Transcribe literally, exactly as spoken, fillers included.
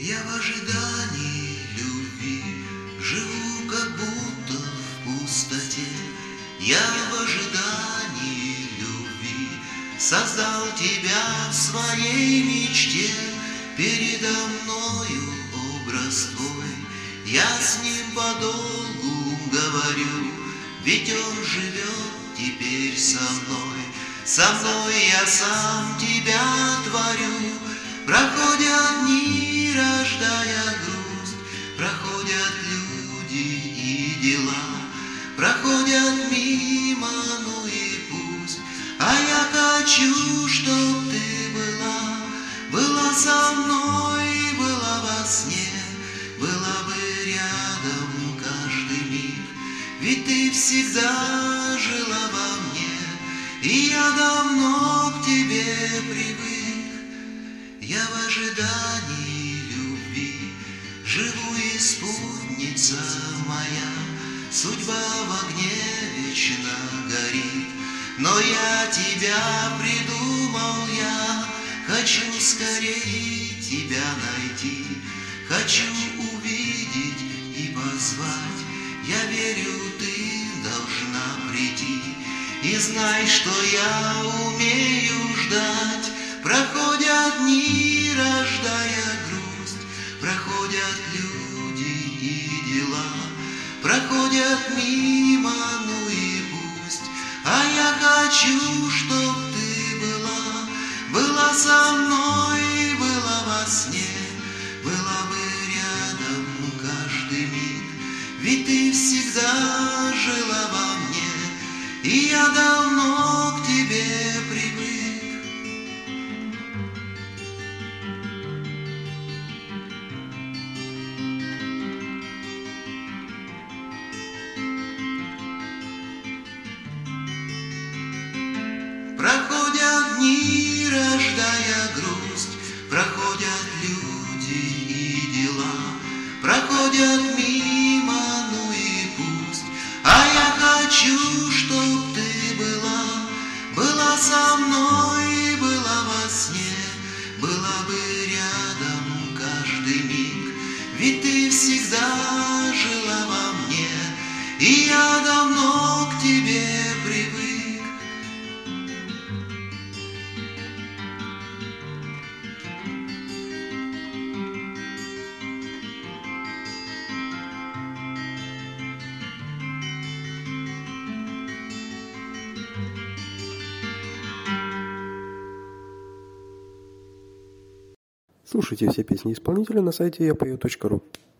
Я в ожидании любви живу, как будто в пустоте. Я в ожидании любви создал тебя в своей мечте. Передо мною образ твой, я с ним подолгу говорю, ведь он живет теперь со мной. Со мной я сам тебя творю. Проходят дни, рождая грусть, проходят люди и дела, проходят мимо, ну и пусть. А я хочу, чтоб ты была, была со мной, была во сне, была бы рядом каждый миг, ведь ты всегда жила во мне, и я давно к тебе привык. Я в ожидании любви живу, и спутница моя судьба в огне вечно горит. Но я тебя придумал, я хочу скорее тебя найти, хочу увидеть и позвать. Я верю, ты должна прийти, и знай, что я умею ждать. Проходят дни, рождая грусть, проходят люди и дела, проходят мимо, ну и пусть. А я хочу, чтоб ты была, была со мной, была во сне, была бы рядом каждый миг, ведь ты всегда жила во мне, и я давно к тебе привык. Проходят дни, рождая грусть, проходят люди и дела, проходят мимо, ну и пусть. А я хочу, чтоб ты была, была со мной, была во сне, была бы рядом каждый миг, ведь ты всегда жила во мне, и я давно к тебе привык. Слушайте все песни исполнителя на сайте я пою точка ру.